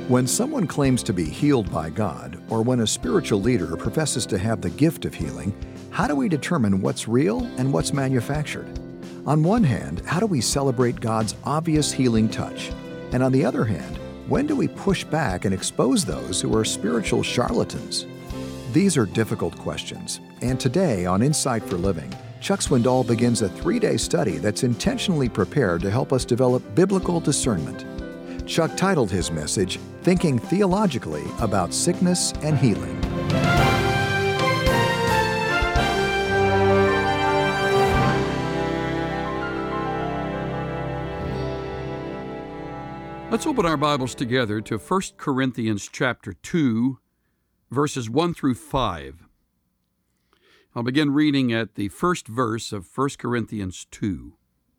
When someone claims to be healed by God, or when a spiritual leader professes to have the gift of healing, how do we determine what's real and what's manufactured? On one hand, how do we celebrate God's obvious healing touch? And on the other hand, when do we push back and expose those who are spiritual charlatans? These are difficult questions, and today on Insight for Living, Chuck Swindoll begins a 3-day study that's intentionally prepared to help us develop biblical discernment. Chuck titled his message, Thinking Theologically About Sickness and Healing. Let's open our Bibles together to 1 Corinthians chapter 2, verses 1 through 5. I'll begin reading at the first verse of 1 Corinthians 2.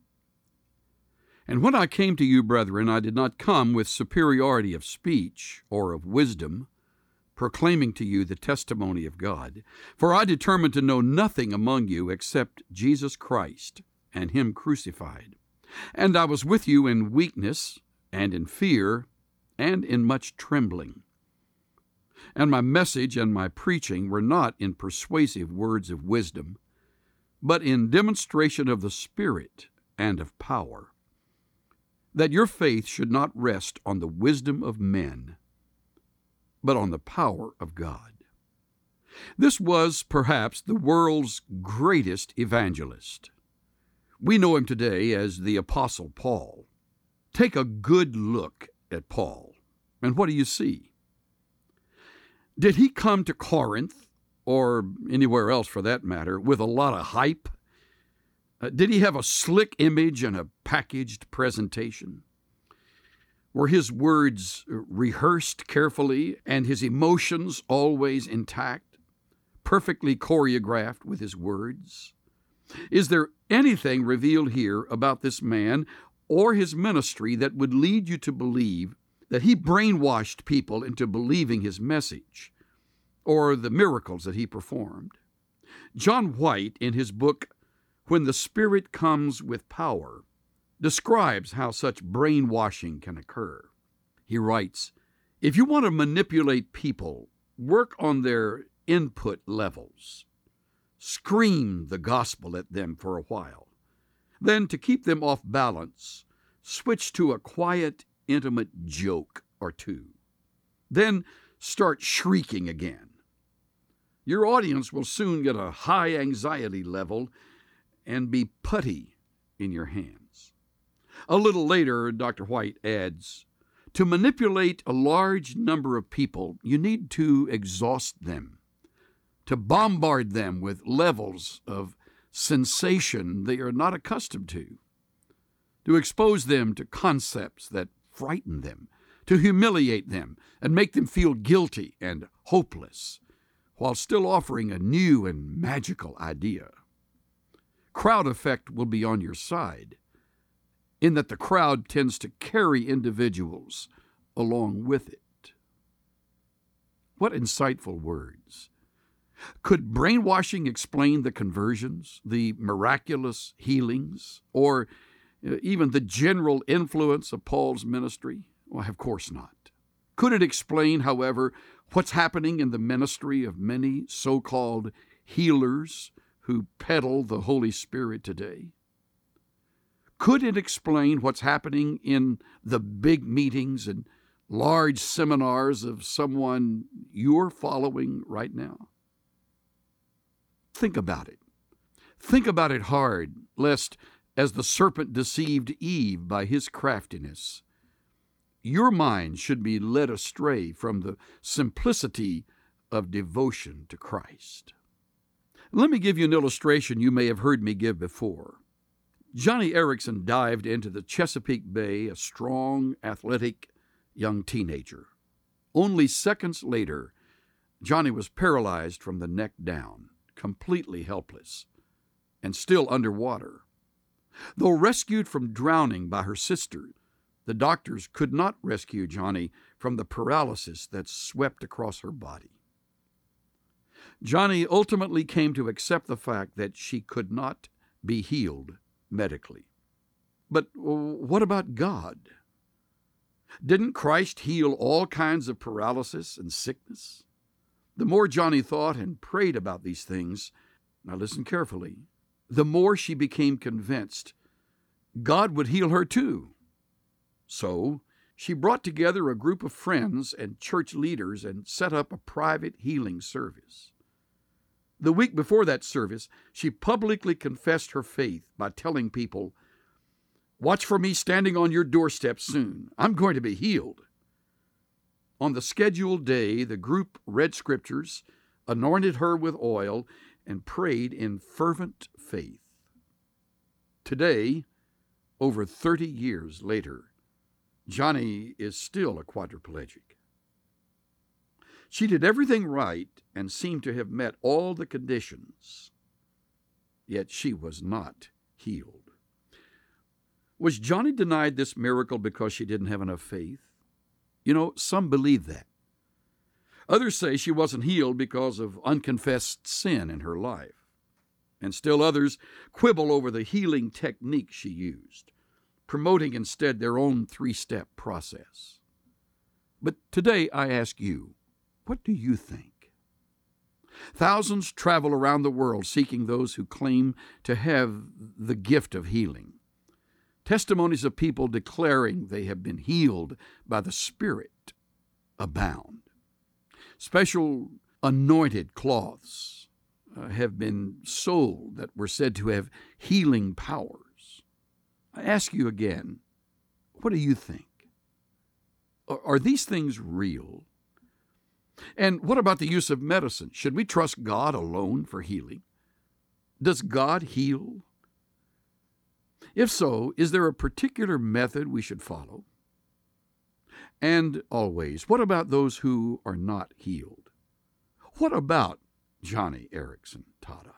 And when I came to you, brethren, I did not come with superiority of speech or of wisdom, proclaiming to you the testimony of God. For I determined to know nothing among you except Jesus Christ and Him crucified. And I was with you in weakness and in fear and in much trembling. And my message and my preaching were not in persuasive words of wisdom, but in demonstration of the Spirit and of power, that your faith should not rest on the wisdom of men, but on the power of God. This was perhaps the world's greatest evangelist. We know him today as the Apostle Paul. Take a good look at Paul, and what do you see? Did he come to Corinth, or anywhere else for that matter, with a lot of hype? Did he have a slick image and a packaged presentation? Were his words rehearsed carefully and his emotions always intact, perfectly choreographed with his words? Is there anything revealed here about this man or his ministry that would lead you to believe that he brainwashed people into believing his message or the miracles that he performed? John White, in his book, When the Spirit Comes with Power, describes how such brainwashing can occur. He writes, if you want to manipulate people, work on their input levels. Scream the gospel at them for a while. Then, to keep them off balance, switch to a quiet, intimate joke or two. Then start shrieking again. Your audience will soon get a high anxiety level and be putty in your hands. A little later, Dr. White adds, to manipulate a large number of people, you need to exhaust them, to bombard them with levels of sensation they are not accustomed to expose them to concepts that frighten them, to humiliate them and make them feel guilty and hopeless, while still offering a new and magical idea. Crowd effect will be on your side, in that the crowd tends to carry individuals along with it. What insightful words. Could brainwashing explain the conversions, the miraculous healings, or even the general influence of Paul's ministry? Well, of course not. Could it explain, however, what's happening in the ministry of many so-called healers who peddle the Holy Spirit today? Could it explain what's happening in the big meetings and large seminars of someone you're following right now? Think about it. Think about it hard, lest, as the serpent deceived Eve by his craftiness, your mind should be led astray from the simplicity of devotion to Christ. Let me give you an illustration you may have heard me give before. Johnny Erickson dived into the Chesapeake Bay, a strong, athletic young teenager. Only seconds later, Johnny was paralyzed from the neck down, completely helpless, and still underwater. Though rescued from drowning by her sister, the doctors could not rescue Johnny from the paralysis that swept across her body. Johnny ultimately came to accept the fact that she could not be healed medically. But what about God? Didn't Christ heal all kinds of paralysis and sickness? The more Johnny thought and prayed about these things, now listen carefully, the more she became convinced God would heal her too. So she brought together a group of friends and church leaders and set up a private healing service. The week before that service, she publicly confessed her faith by telling people, "Watch for me standing on your doorstep soon. I'm going to be healed." On the scheduled day, the group read scriptures, anointed her with oil, and prayed in fervent faith. Today, over 30 years later, Johnny is still a quadriplegic. She did everything right and seemed to have met all the conditions, yet she was not healed. Was Johnny denied this miracle because she didn't have enough faith? You know, some believe that. Others say she wasn't healed because of unconfessed sin in her life. And still others quibble over the healing technique she used, promoting instead their own 3-step process. But today I ask you, what do you think? Thousands travel around the world seeking those who claim to have the gift of healing. Testimonies of people declaring they have been healed by the Spirit abound. Special anointed cloths have been sold that were said to have healing powers. I ask you again, what do you think? Are these things real? And what about the use of medicine? Should we trust God alone for healing? Does God heal? If so, is there a particular method we should follow? And always, what about those who are not healed? What about Johnny Erickson Tada?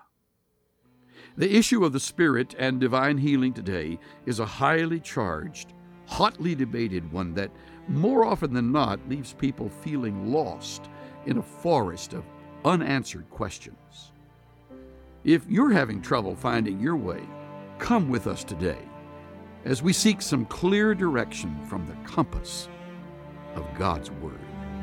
The issue of the Spirit and divine healing today is a highly charged, hotly debated one that more often than not leaves people feeling lost in a forest of unanswered questions. If you're having trouble finding your way, come with us today as we seek some clear direction from the compass of God's Word.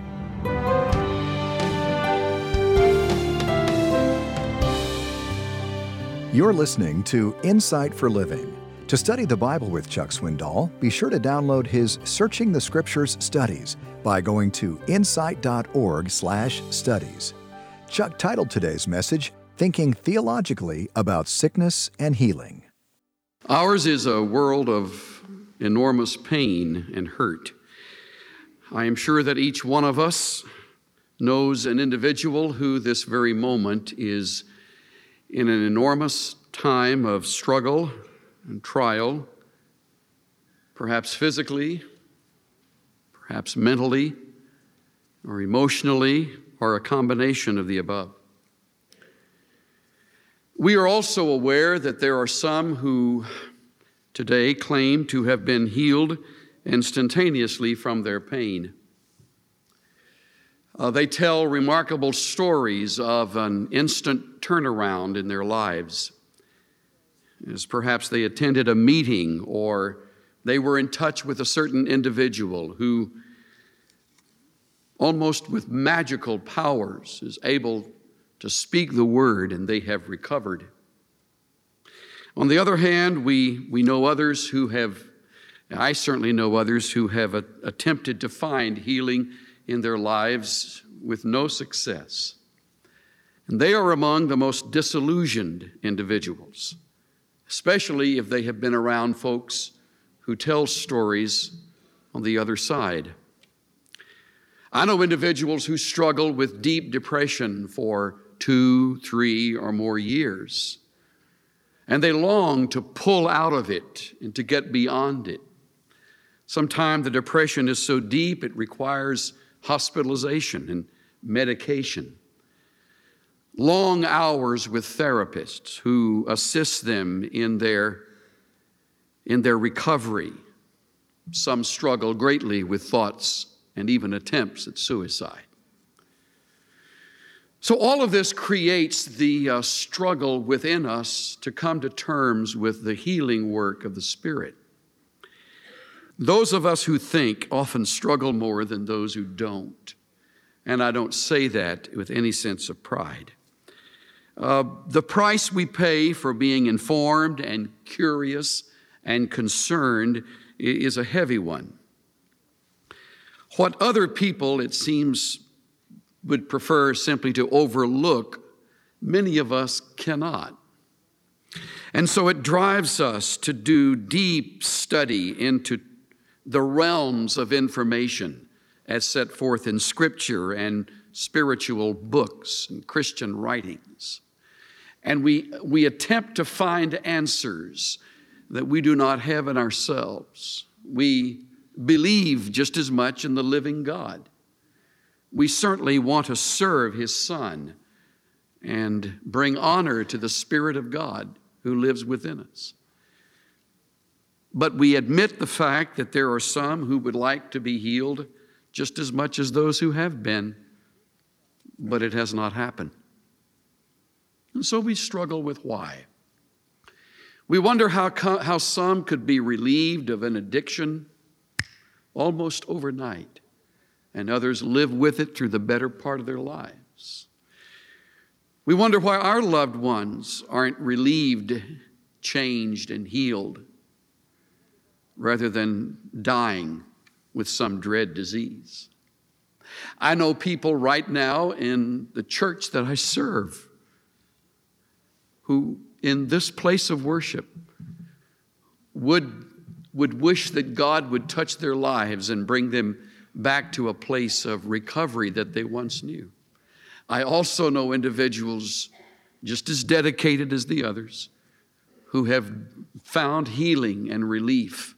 You're listening to Insight for Living. To study the Bible with Chuck Swindoll, be sure to download his Searching the Scriptures studies by going to insight.org/studies. Chuck titled today's message, Thinking Theologically About Sickness and Healing. Ours is a world of enormous pain and hurt. I am sure that each one of us knows an individual who this very moment is in an enormous time of struggle and trial, perhaps physically, perhaps mentally, or emotionally, or a combination of the above. We are also aware that there are some who today claim to have been healed instantaneously from their pain. They tell remarkable stories of an instant turnaround in their lives, as perhaps they attended a meeting or they were in touch with a certain individual who, almost with magical powers, is able to speak the word and they have recovered. On the other hand, we know others who have, I certainly know others who have attempted to find healing in their lives with no success. And they are among the most disillusioned individuals, especially if they have been around folks who tell stories on the other side. I know individuals who struggle with deep depression for 2, 3, or more years, and they long to pull out of it and to get beyond it. Sometimes the depression is so deep it requires hospitalization and medication. Long hours with therapists who assist them in their recovery. Some struggle greatly with thoughts and even attempts at suicide. So all of this creates the struggle within us to come to terms with the healing work of the Spirit. Those of us who think often struggle more than those who don't. And I don't say that with any sense of pride. The price we pay for being informed and curious and concerned is a heavy one. What other people, it seems, would prefer simply to overlook, many of us cannot. And so it drives us to do deep study into the realms of information as set forth in Scripture and spiritual books and Christian writings. And we attempt to find answers that we do not have in ourselves. We believe just as much in the living God. We certainly want to serve His Son and bring honor to the Spirit of God who lives within us. But we admit the fact that there are some who would like to be healed just as much as those who have been, but it has not happened. And so we struggle with why. We wonder how some could be relieved of an addiction almost overnight, and others live with it through the better part of their lives. We wonder why our loved ones aren't relieved, changed, and healed, rather than dying with some dread disease. I know people right now in the church that I serve who, in this place of worship, would wish that God would touch their lives and bring them back to a place of recovery that they once knew. I also know individuals just as dedicated as the others who have found healing and relief.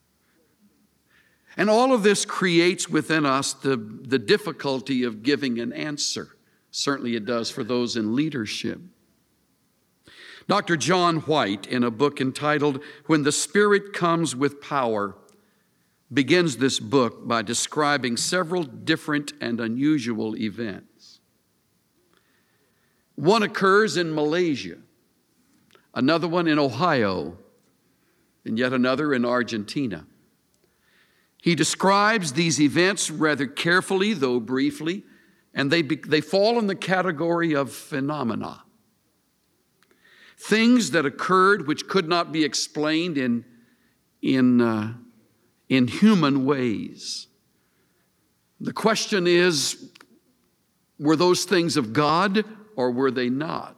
And all of this creates within us the difficulty of giving an answer. Certainly it does for those in leadership. Dr. John White, in a book entitled When the Spirit Comes with Power, begins this book by describing several different and unusual events. One occurs in Malaysia, another one in Ohio, and yet another in Argentina. He describes these events rather carefully, though briefly, and they fall in the category of phenomena. Things that occurred which could not be explained in human ways. The question is, were those things of God or were they not?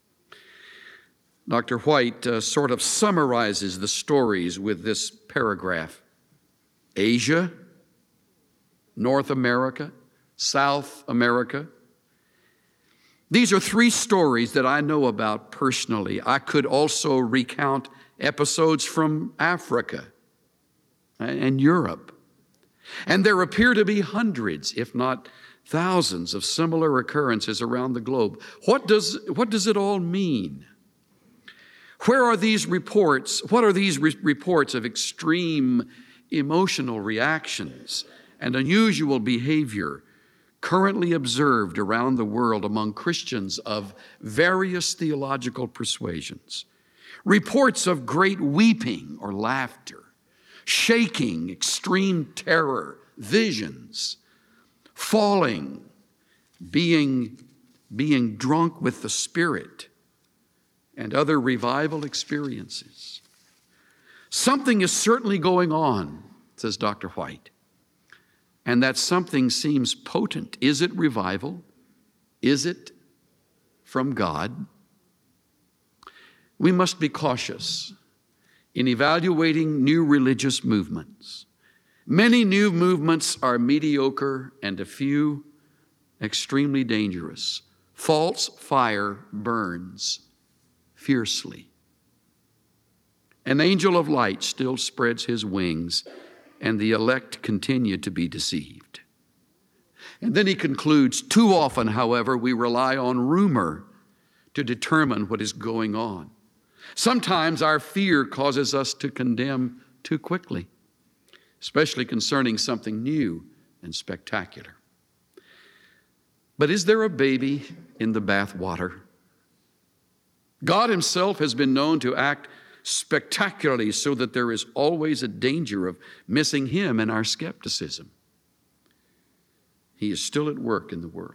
Dr. White sort of summarizes the stories with this paragraph. Asia, North America, South America. These are three stories that I know about personally. I could also recount episodes from Africa and Europe. And there appear to be hundreds, if not thousands, of similar occurrences around the globe. What does it all mean? Where are these reports? What are these reports of extreme emotional reactions and unusual behavior currently observed around the world among Christians of various theological persuasions? Reports of great weeping or laughter, shaking, extreme terror, visions, falling, being drunk with the Spirit, and other revival experiences. Something is certainly going on, says Dr. White, and that something seems potent. Is it revival? Is it from God? We must be cautious in evaluating new religious movements. Many new movements are mediocre and a few extremely dangerous. False fire burns fiercely. An angel of light still spreads his wings, and the elect continue to be deceived. And then he concludes, too often, however, we rely on rumor to determine what is going on. Sometimes our fear causes us to condemn too quickly, especially concerning something new and spectacular. But is there a baby in the bathwater? God himself has been known to act spectacularly so that there is always a danger of missing him in our skepticism. He is still at work in the world.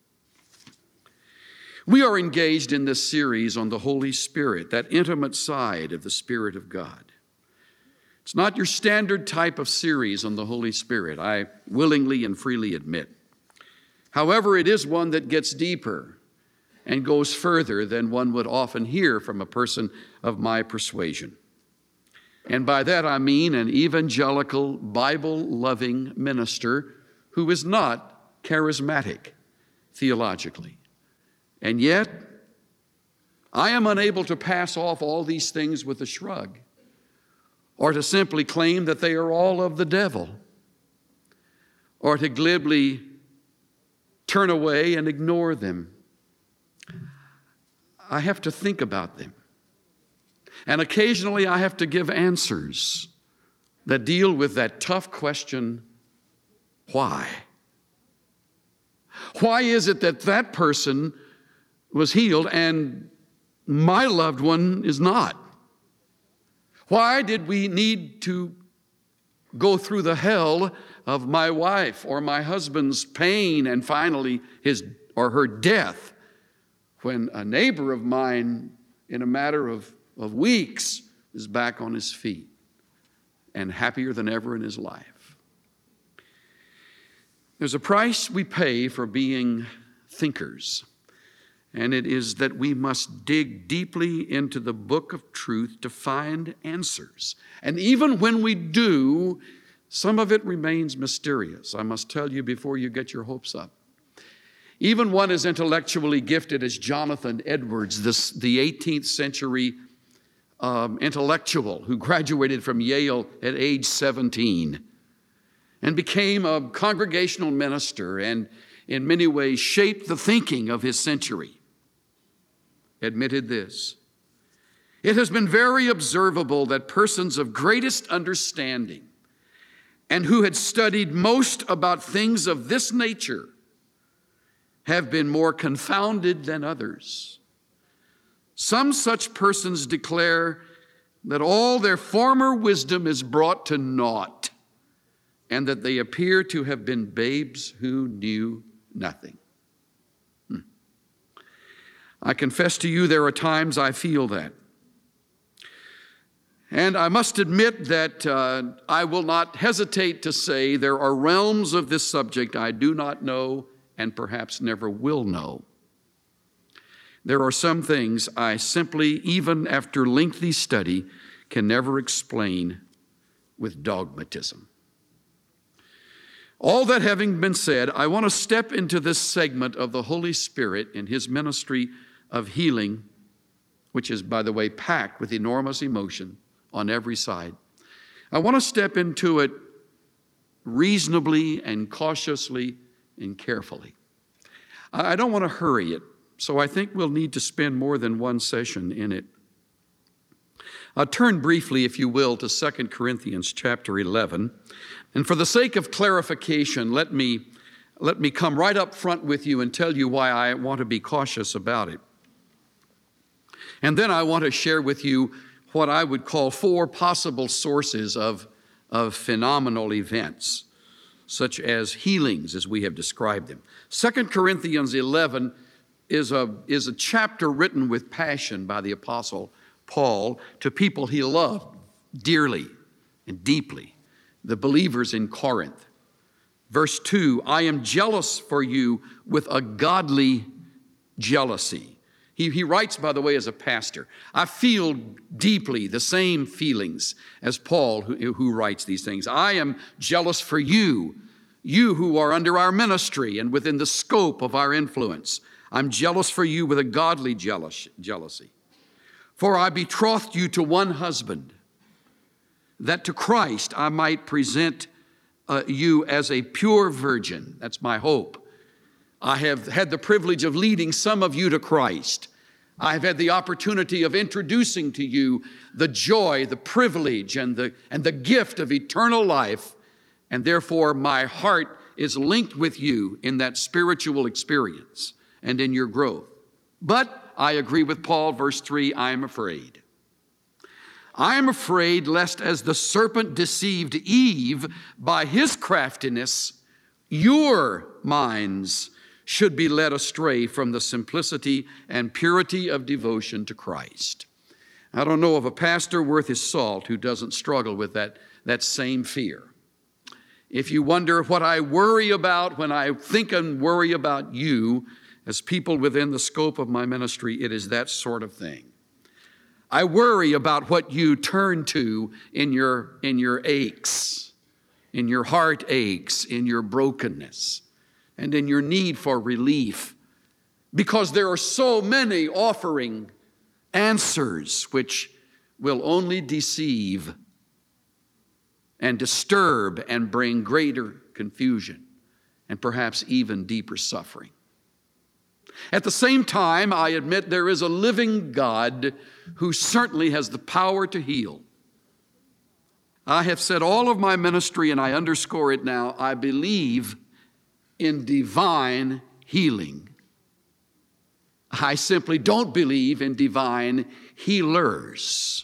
We are engaged in this series on the Holy Spirit, that intimate side of the Spirit of God. It's not your standard type of series on the Holy Spirit, I willingly and freely admit. However, it is one that gets deeper and goes further than one would often hear from a person of my persuasion. And by that I mean an evangelical, Bible-loving minister who is not charismatic theologically. And yet, I am unable to pass off all these things with a shrug, or to simply claim that they are all of the devil, or to glibly turn away and ignore them. I have to think about them. And occasionally I have to give answers that deal with that tough question, why? Why is it that that person was healed and my loved one is not? Why did we need to go through the hell of my wife or my husband's pain and finally his or her death when a neighbor of mine in a matter of weeks is back on his feet and happier than ever in his life? There's a price we pay for being thinkers. And it is that we must dig deeply into the book of truth to find answers. And even when we do, some of it remains mysterious. I must tell you before you get your hopes up. Even one as intellectually gifted as Jonathan Edwards, the 18th century intellectual who graduated from Yale at age 17 and became a congregational minister and in many ways shaped the thinking of his century, admitted this: it has been very observable that persons of greatest understanding and who had studied most about things of this nature have been more confounded than others. Some such persons declare that all their former wisdom is brought to naught, and that they appear to have been babes who knew nothing. I confess to you, there are times I feel that. And I must admit that I will not hesitate to say there are realms of this subject I do not know and perhaps never will know. There are some things I simply, even after lengthy study, can never explain with dogmatism. All that having been said, I want to step into this segment of the Holy Spirit in his ministry of healing, which is, by the way, packed with enormous emotion on every side. I want to step into it reasonably and cautiously and carefully. I don't want to hurry it, so I think we'll need to spend more than one session in it. Turn briefly, if you will, to 2 Corinthians chapter 11. And for the sake of clarification, let me come right up front with you and tell you why I want to be cautious about it. And then I want to share with you what I would call 4 possible sources of phenomenal events, such as healings as we have described them. 2 Corinthians 11 is a chapter written with passion by the Apostle Paul to people he loved dearly and deeply, the believers in Corinth. Verse 2, I am jealous for you with a godly jealousy. He writes, by the way, as a pastor. I feel deeply the same feelings as Paul who writes these things. I am jealous for you who are under our ministry and within the scope of our influence. I'm jealous for you with a godly jealousy. For I betrothed you to one husband, that to Christ I might present you as a pure virgin. That's my hope. I have had the privilege of leading some of you to Christ. I have had the opportunity of introducing to you the joy, the privilege, and the gift of eternal life. And therefore, my heart is linked with you in that spiritual experience and in your growth. But I agree with Paul, verse 3, I am afraid. I am afraid lest as the serpent deceived Eve by his craftiness, your minds should be led astray from the simplicity and purity of devotion to Christ. I don't know of a pastor worth his salt who doesn't struggle with that same fear. If you wonder what I worry about when I think and worry about you as people within the scope of my ministry, it is that sort of thing. I worry about what you turn to in your aches, in your heart aches, in your brokenness, and in your need for relief, because there are so many offering answers which will only deceive and disturb and bring greater confusion and perhaps even deeper suffering. At the same time, I admit there is a living God who certainly has the power to heal. I have said all of my ministry, and I underscore it now, I believe in divine healing. I simply don't believe in divine healers.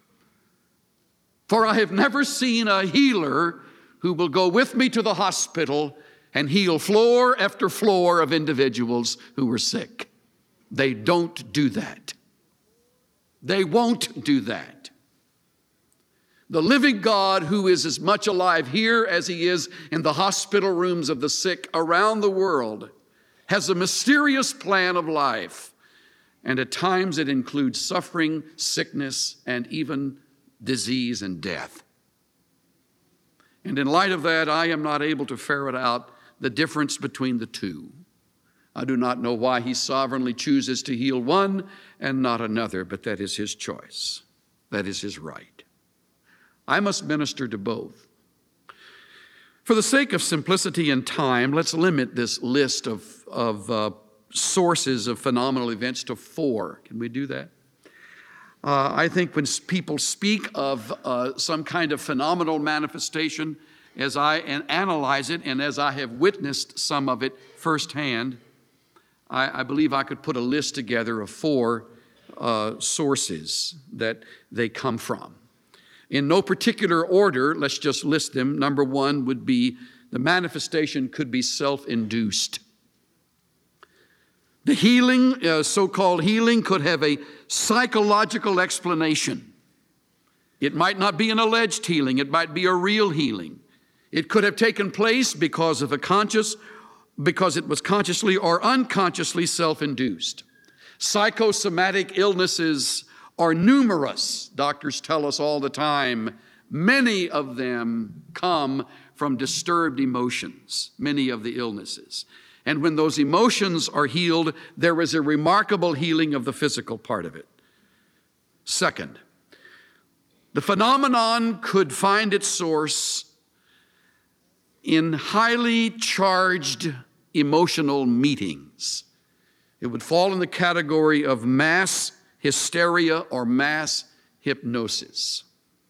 For I have never seen a healer who will go with me to the hospital and heal floor after floor of individuals who were sick. They don't do that. They won't do that. The living God, who is as much alive here as he is in the hospital rooms of the sick around the world, has a mysterious plan of life. And at times it includes suffering, sickness, and even disease and death. And in light of that, I am not able to ferret out the difference between the two. I do not know why he sovereignly chooses to heal one and not another, but that is his choice. That is his right. I must minister to both. For the sake of simplicity and time, let's limit this list of sources of phenomenal events to 4. Can we do that? I think when people speak of some kind of phenomenal manifestation, as I analyze it and as I have witnessed some of it firsthand, I believe I could put a list together of 4 sources that they come from. In no particular order, let's just list them. Number 1 would be the manifestation could be self-induced. The healing, so-called healing, could have a psychological explanation. It might not be an alleged healing. It might be a real healing. It could have taken place because it was consciously or unconsciously self-induced. Psychosomatic illnesses are numerous. Doctors tell us all the time. Many of them come from disturbed emotions, many of the illnesses. And when those emotions are healed, there is a remarkable healing of the physical part of it. Second, the phenomenon could find its source in highly charged emotional meetings. It would fall in the category of mass hysteria or mass hypnosis.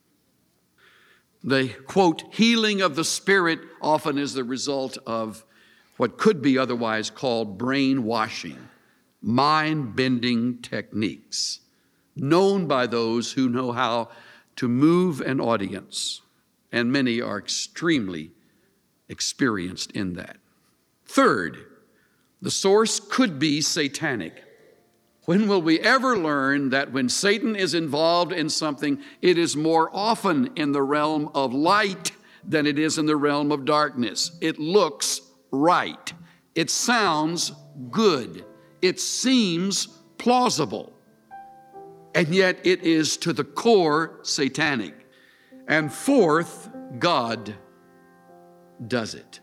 The, quote, healing of the spirit often is the result of what could be otherwise called brainwashing, mind-bending techniques, known by those who know how to move an audience, and many are extremely experienced in that. Third, the source could be satanic. When will we ever learn that when Satan is involved in something, it is more often in the realm of light than it is in the realm of darkness? It looks right. It sounds good. It seems plausible. And yet it is to the core satanic. And fourth, God does it.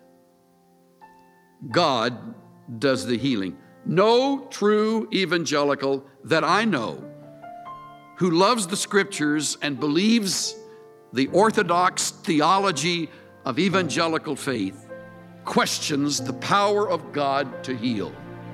God does the healing. No true evangelical that I know who loves the Scriptures and believes the orthodox theology of evangelical faith questions the power of God to heal.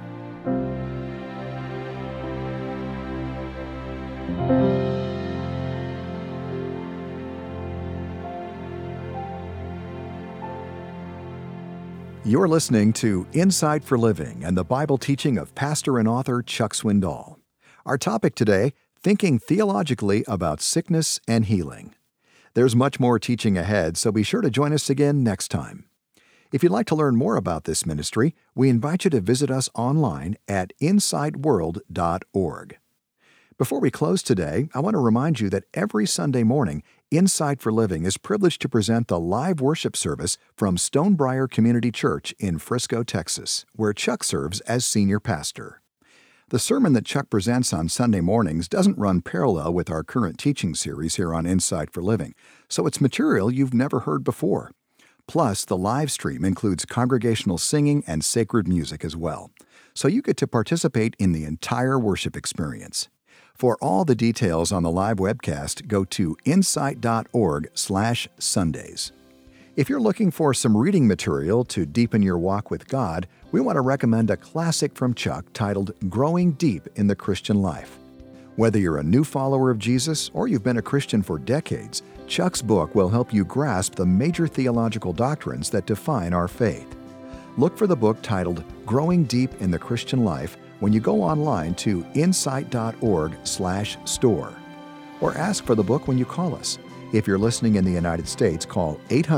You're listening to Insight for Living and the Bible teaching of pastor and author Chuck Swindoll. Our topic today, Thinking Theologically About Sickness and Healing. There's much more teaching ahead, so be sure to join us again next time. If you'd like to learn more about this ministry, we invite you to visit us online at insightworld.org. Before we close today, I want to remind you that every Sunday morning, Insight for Living is privileged to present the live worship service from Stonebriar Community Church in Frisco, Texas, where Chuck serves as senior pastor. The sermon that Chuck presents on Sunday mornings doesn't run parallel with our current teaching series here on Insight for Living, so it's material you've never heard before. Plus, the live stream includes congregational singing and sacred music as well, so you get to participate in the entire worship experience. For all the details on the live webcast, go to insight.org/Sundays. If you're looking for some reading material to deepen your walk with God, we want to recommend a classic from Chuck titled Growing Deep in the Christian Life. Whether you're a new follower of Jesus or you've been a Christian for decades, Chuck's book will help you grasp the major theological doctrines that define our faith. Look for the book titled Growing Deep in the Christian Life when you go online to insight.org/store. Or ask for the book when you call us. If you're listening in the United States, call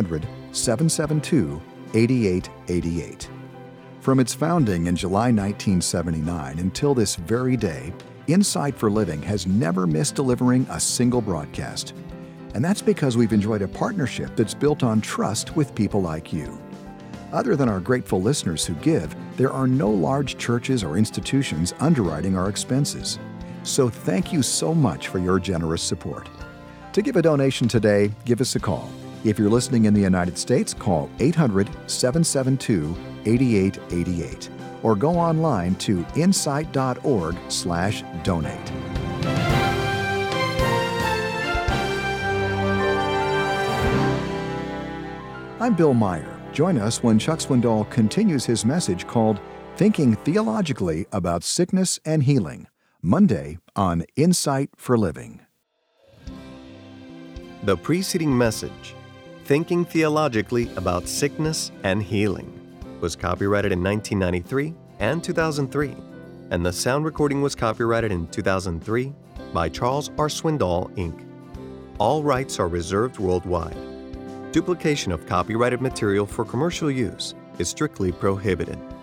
800-772-8888. From its founding in July 1979 until this very day, Insight for Living has never missed delivering a single broadcast. And that's because we've enjoyed a partnership that's built on trust with people like you. Other than our grateful listeners who give, there are no large churches or institutions underwriting our expenses. So thank you so much for your generous support. To give a donation today, give us a call. If you're listening in the United States, call 800-772-8888 or go online to insight.org/donate. I'm Bill Meyer. Join us when Chuck Swindoll continues his message called Thinking Theologically About Sickness and Healing, Monday on Insight for Living. The preceding message, Thinking Theologically About Sickness and Healing, was copyrighted in 1993 and 2003, and the sound recording was copyrighted in 2003 by Charles R. Swindoll, Inc. All rights are reserved worldwide. Duplication of copyrighted material for commercial use is strictly prohibited.